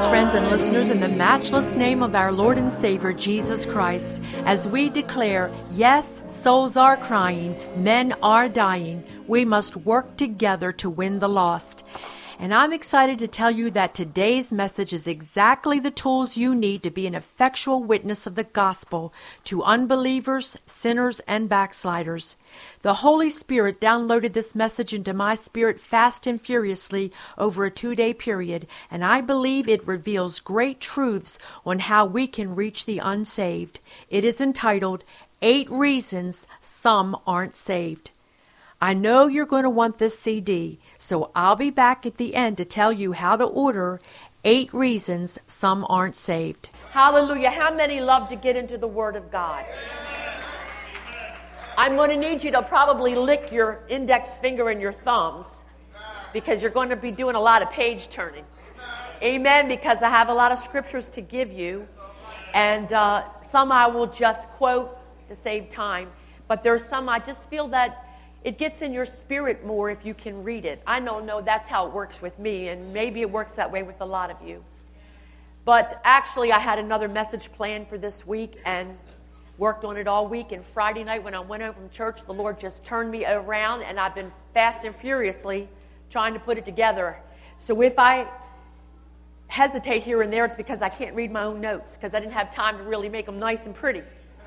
friends and listeners, in the matchless name of our Lord and Savior, Jesus Christ, as we declare, yes, souls are crying, men are dying, we must work together to win the lost. And I'm excited to tell you that today's message is exactly the tools you need to be an effectual witness of the gospel to unbelievers, sinners, and backsliders. The Holy Spirit downloaded this message into my spirit fast and furiously over a 2-day period, and I believe it reveals great truths on how we can reach the unsaved. It is entitled, 8 Reasons Some Aren't Saved. I know you're going to want this CD, so I'll be back at the end to tell you how to order 8 Reasons Some Aren't Saved. Hallelujah. How many love to get into the Word of God? I'm going to need you to probably lick your index finger and your thumbs because you're going to be doing a lot of page turning. Amen, because I have a lot of scriptures to give you, and some I will just quote to save time, but there's some I just feel that it gets in your spirit more if you can read it. I don't know, that's how it works with me, and maybe it works that way with a lot of you. But actually, I had another message planned for this week and worked on it all week. And Friday night when I went home from church, the Lord just turned me around, and I've been fast and furiously trying to put it together. So if I hesitate here and there, it's because I can't read my own notes, because I didn't have time to really make them nice and pretty.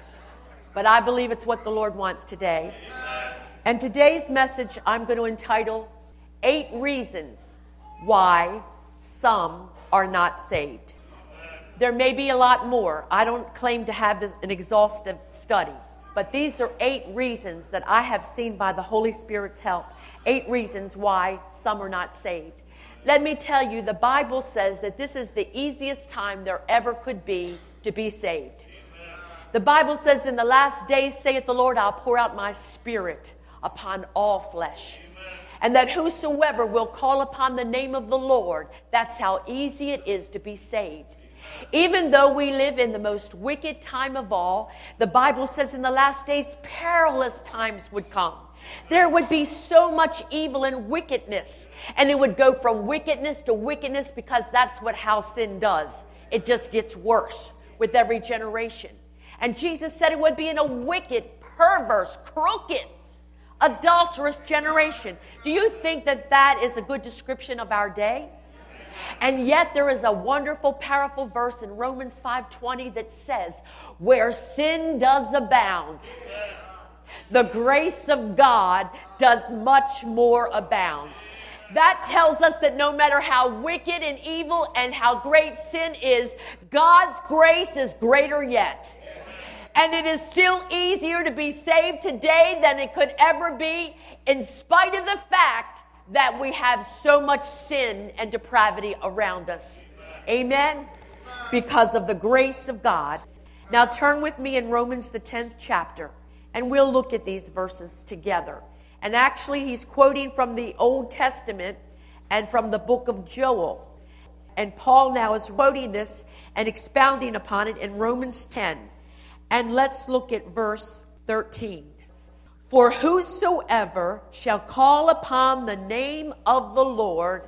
But I believe it's what the Lord wants today. And today's message I'm going to entitle, 8 Reasons Why Some Are Not Saved. There may be a lot more. I don't claim to have an exhaustive study. But these are 8 reasons that I have seen by the Holy Spirit's help. 8 reasons why some are not saved. Let me tell you, the Bible says that this is the easiest time there ever could be to be saved. The Bible says, in the last days, saith the Lord, I'll pour out my Spirit upon all flesh. Amen. And that whosoever will call upon the name of the Lord, that's how easy it is to be saved. Even though we live in the most wicked time of all, the Bible says in the last days perilous times would come. There would be so much evil and wickedness, and it would go from wickedness to wickedness, because that's how sin does. It just gets worse with every generation. And Jesus said it would be in a wicked, perverse, crooked, adulterous generation. Do you think that is a good description of our day? And yet there is a wonderful, powerful verse in Romans 5:20 that says, where sin does abound, the grace of God does much more abound. That tells us that no matter how wicked and evil and how great sin is, God's grace is greater yet. And it is still easier to be saved today than it could ever be, in spite of the fact that we have so much sin and depravity around us. Amen? Because of the grace of God. Now turn with me in Romans the 10th chapter, and we'll look at these verses together. And actually, he's quoting from the Old Testament and from the book of Joel. And Paul now is quoting this and expounding upon it in Romans 10. And let's look at verse 13. For whosoever shall call upon the name of the Lord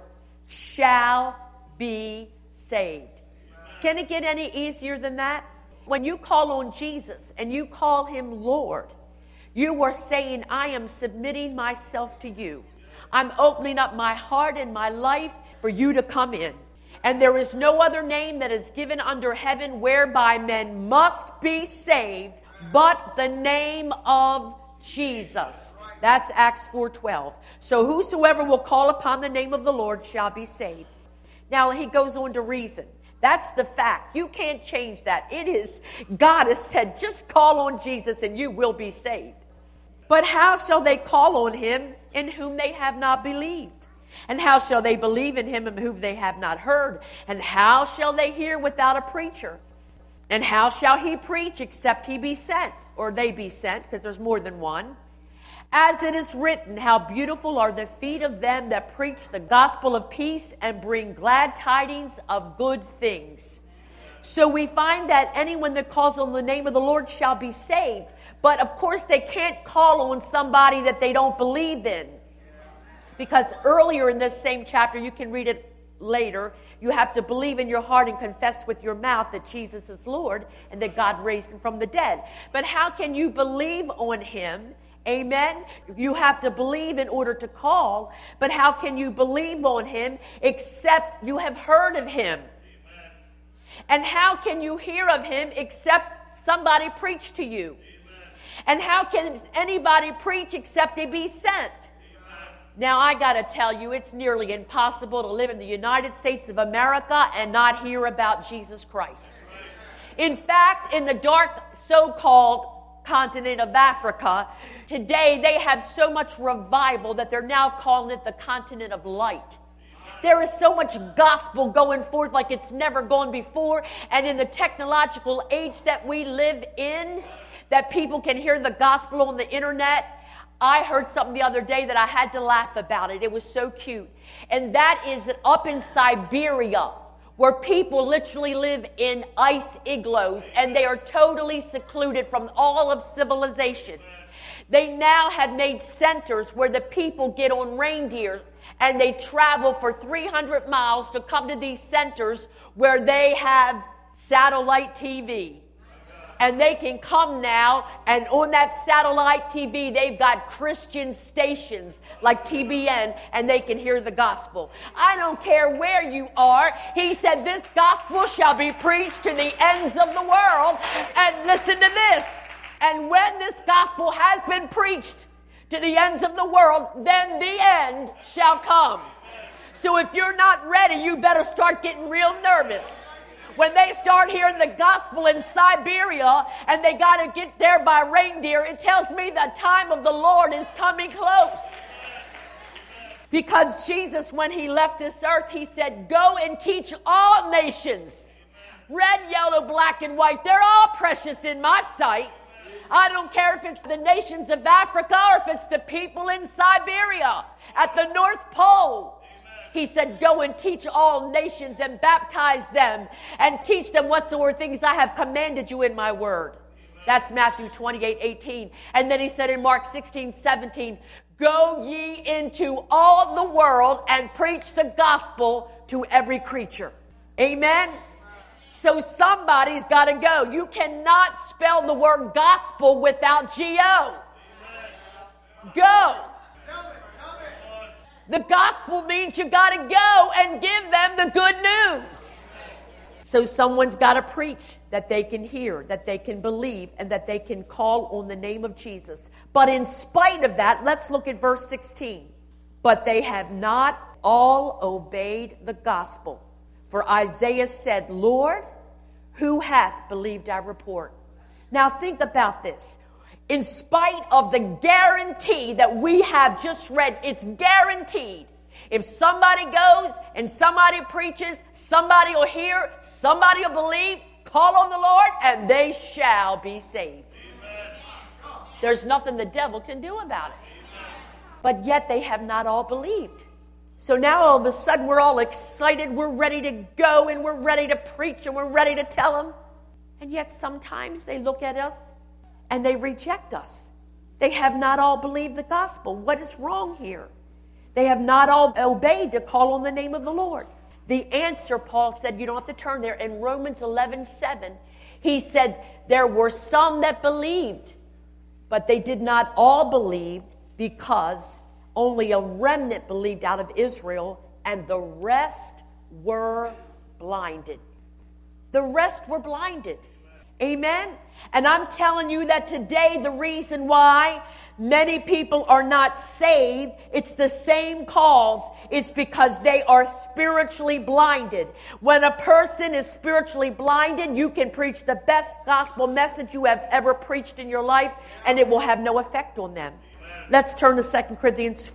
shall be saved. Can it get any easier than that? When you call on Jesus and you call him Lord, you are saying, I am submitting myself to you. I'm opening up my heart and my life for you to come in. And there is no other name that is given under heaven whereby men must be saved but the name of Jesus. That's Acts 4:12. So whosoever will call upon the name of the Lord shall be saved. Now he goes on to reason. That's the fact. You can't change that. It is, God has said, just call on Jesus and you will be saved. But how shall they call on him in whom they have not believed? And how shall they believe in him whom they have not heard? And how shall they hear without a preacher? And how shall he preach except he be sent? Or they be sent, because there's more than one. As it is written, how beautiful are the feet of them that preach the gospel of peace and bring glad tidings of good things. So we find that anyone that calls on the name of the Lord shall be saved. But of course they can't call on somebody that they don't believe in. Because earlier in this same chapter, you can read it later. You have to believe in your heart and confess with your mouth that Jesus is Lord and that God raised him from the dead. But how can you believe on him? Amen. You have to believe in order to call. But how can you believe on him except you have heard of him? Amen. And how can you hear of him except somebody preach to you? Amen. And how can anybody preach except they be sent? Amen. Now, I got to tell you, it's nearly impossible to live in the United States of America and not hear about Jesus Christ. Amen. In fact, in the dark so-called continent of Africa, today they have so much revival that they're now calling it the continent of light. There is so much gospel going forth like it's never gone before. And in the technological age that we live in, that people can hear the gospel on the internet. I heard something the other day that I had to laugh about it. It was so cute. And that is that up in Siberia, where people literally live in ice igloos and they are totally secluded from all of civilization. They now have made centers where the people get on reindeer and they travel for 300 miles to come to these centers where they have satellite TV. And they can come now, and on that satellite TV, they've got Christian stations like TBN, and they can hear the gospel. I don't care where you are. He said, this gospel shall be preached to the ends of the world. And listen to this. And when this gospel has been preached to the ends of the world, then the end shall come. So if you're not ready, you better start getting real nervous. When they start hearing the gospel in Siberia and they got to get there by reindeer, it tells me the time of the Lord is coming close. Because Jesus, when he left this earth, he said, go and teach all nations. Red, yellow, black, and white. They're all precious in my sight. I don't care if it's the nations of Africa or if it's the people in Siberia at the North Pole. He said, go and teach all nations and baptize them and teach them whatsoever things I have commanded you in my word. That's Matthew 28:18. And then he said in Mark 16:17, go ye into all the world and preach the gospel to every creature. Amen. So somebody's got to go. You cannot spell the word gospel without G-O. Go. The gospel means you got to go and give them the good news. So someone's got to preach that they can hear, that they can believe, and that they can call on the name of Jesus. But in spite of that, let's look at verse 16. But they have not all obeyed the gospel. For Isaiah said, Lord, who hath believed our report? Now think about this. In spite of the guarantee that we have just read, it's guaranteed. If somebody goes and somebody preaches, somebody will hear, somebody will believe, call on the Lord, and they shall be saved. Amen. There's nothing the devil can do about it. Amen. But yet they have not all believed. So now all of a sudden we're all excited, we're ready to go, and we're ready to preach, and we're ready to tell them. And yet sometimes they look at us and they reject us. They have not all believed the gospel. What is wrong here? They have not all obeyed to call on the name of the Lord. The answer, Paul said, you don't have to turn there. In Romans 11:7, he said, there were some that believed, but they did not all believe because only a remnant believed out of Israel, and the rest were blinded. The rest were blinded. Amen? And I'm telling you that today the reason why many people are not saved, it's the same cause. It's because they are spiritually blinded. When a person is spiritually blinded, you can preach the best gospel message you have ever preached in your life, and it will have no effect on them. Let's turn to 2 Corinthians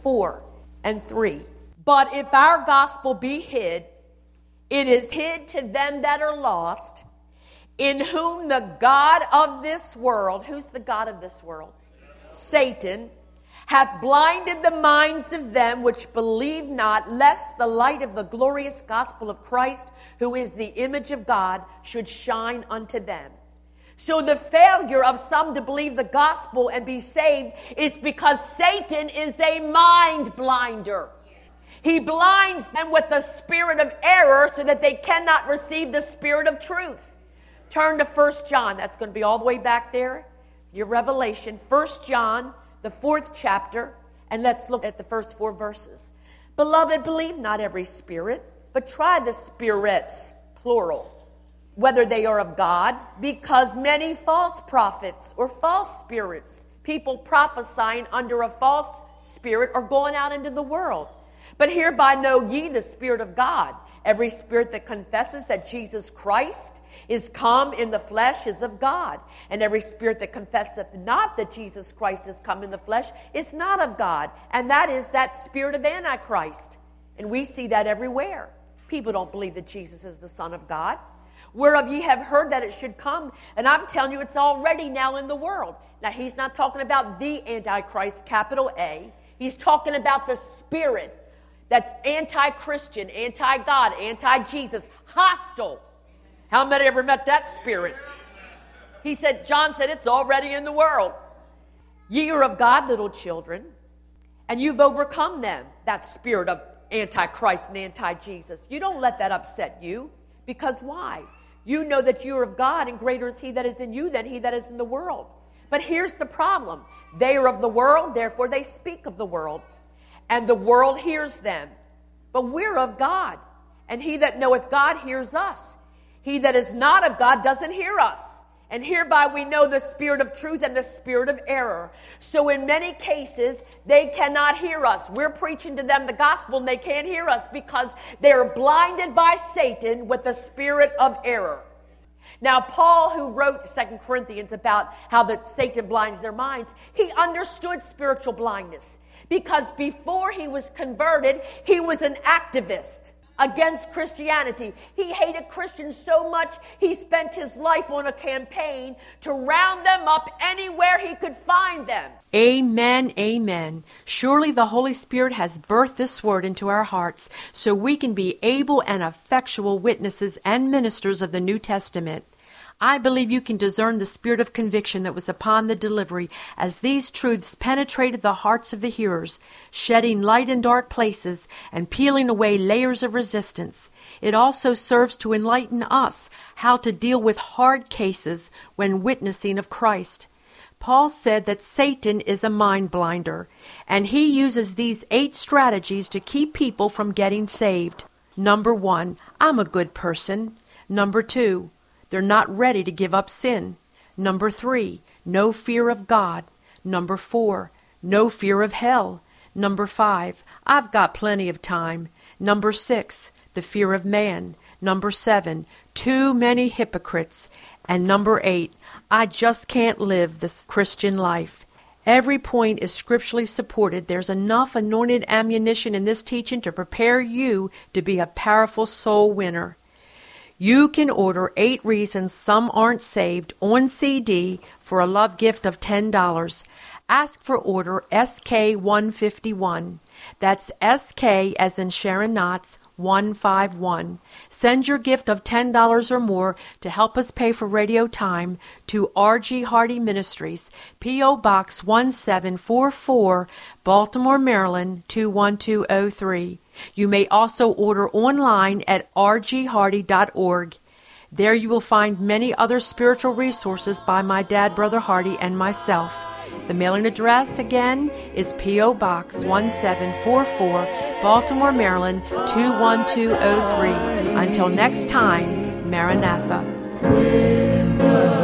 4:3. But if our gospel be hid, it is hid to them that are lost, in whom the God of this world, who's the God of this world? Satan, hath blinded the minds of them which believe not, lest the light of the glorious gospel of Christ, who is the image of God, should shine unto them. So the failure of some to believe the gospel and be saved is because Satan is a mind blinder. He blinds them with the spirit of error so that they cannot receive the spirit of truth. Turn to 1 John. That's going to be all the way back there. Your Revelation. 1 John, the 4th chapter. And let's look at the first 4 verses. Beloved, believe not every spirit, but try the spirits, plural, whether they are of God, because many false prophets or false spirits, people prophesying under a false spirit, are going out into the world. But hereby know ye the Spirit of God. Every spirit that confesses that Jesus Christ is come in the flesh is of God. And every spirit that confesseth not that Jesus Christ is come in the flesh is not of God. And that is that spirit of Antichrist. And we see that everywhere. People don't believe that Jesus is the Son of God. Whereof ye have heard that it should come. And I'm telling you, it's already now in the world. Now, he's not talking about the Antichrist, capital A. He's talking about the spirit that's anti-Christian, anti-God, anti-Jesus, hostile. How many ever met that spirit? He said, John said, it's already in the world. Ye are of God, little children, and you've overcome them, that spirit of anti-Christ and anti-Jesus. You don't let that upset you, because why? You know that you are of God, and greater is he that is in you than he that is in the world. But here's the problem. They are of the world, therefore they speak of the world. And the world hears them. But we're of God. And he that knoweth God hears us. He that is not of God doesn't hear us. And hereby we know the spirit of truth and the spirit of error. So in many cases, they cannot hear us. We're preaching to them the gospel and they can't hear us because they're blinded by Satan with the spirit of error. Now, Paul, who wrote 2 Corinthians about how that Satan blinds their minds, he understood spiritual blindness. Because before he was converted, he was an activist against Christianity. He hated Christians so much, he spent his life on a campaign to round them up anywhere he could find them. Amen, amen. Surely the Holy Spirit has birthed this word into our hearts so we can be able and effectual witnesses and ministers of the New Testament. I believe you can discern the spirit of conviction that was upon the delivery as these truths penetrated the hearts of the hearers, shedding light in dark places and peeling away layers of resistance. It also serves to enlighten us how to deal with hard cases when witnessing of Christ. Paul said that Satan is a mind blinder, and he uses these 8 strategies to keep people from getting saved. Number 1, I'm a good person. Number 2, they're not ready to give up sin. Number 3, no fear of God. Number 4, no fear of hell. Number 5, I've got plenty of time. Number 6, the fear of man. Number 7, too many hypocrites. And number 8, I just can't live this Christian life. Every point is scripturally supported. There's enough anointed ammunition in this teaching to prepare you to be a powerful soul winner. You can order 8 Reasons Some Aren't Saved on CD for a love gift of $10. Ask for order SK151. That's SK as in Sharon Knotts, 151. Send your gift of $10 or more to help us pay for radio time to R.G. Hardy Ministries, P.O. Box 1744, Baltimore, Maryland 21203. You may also order online at rghardy.org. There you will find many other spiritual resources by my dad, Brother Hardy, and myself. The mailing address, again, is P.O. Box 1744, Baltimore, Maryland 21203. Until next time, Maranatha.